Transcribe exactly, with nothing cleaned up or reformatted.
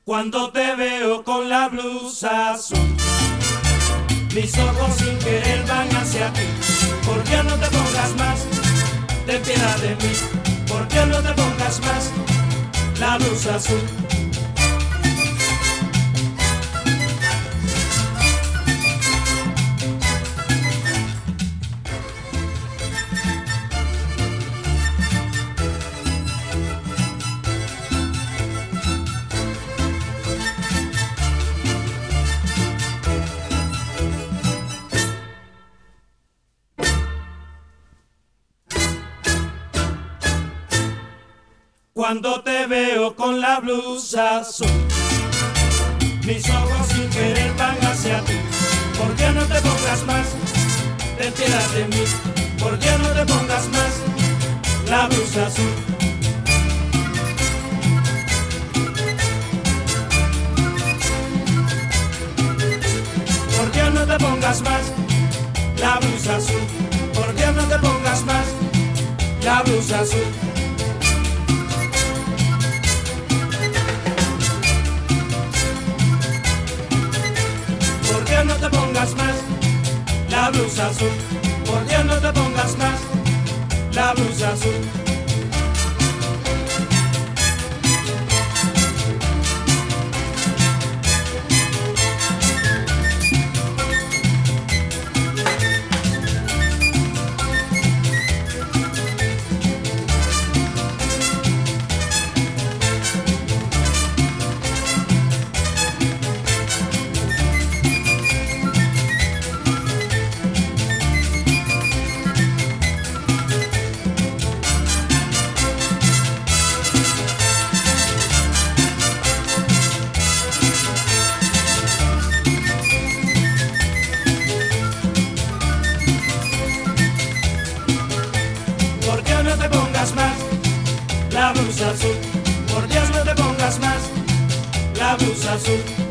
Cuando te veo con la blusa azul, mis ojos sin querer van hacia ti. ¿Por qué no te pongas más? Ten piedad de mí. ¿Por qué no te pongas más la blusa azul? Cuando te veo con la blusa azul, mis ojos sin querer van hacia ti. ¿Por qué no te pongas más? Ten piedad de mí. ¿Por qué no te pongas más la blusa azul? ¿Por qué no te pongas más la blusa azul? ¿Por qué no te pongas más la blusa azul? ¿Por qué no te pongas más la blusa azul? ¿Por qué no te pongas más la blusa azul? ¿Por qué no te pongas más la blusa azul? Por Dios, no te pongas más la blusa azul.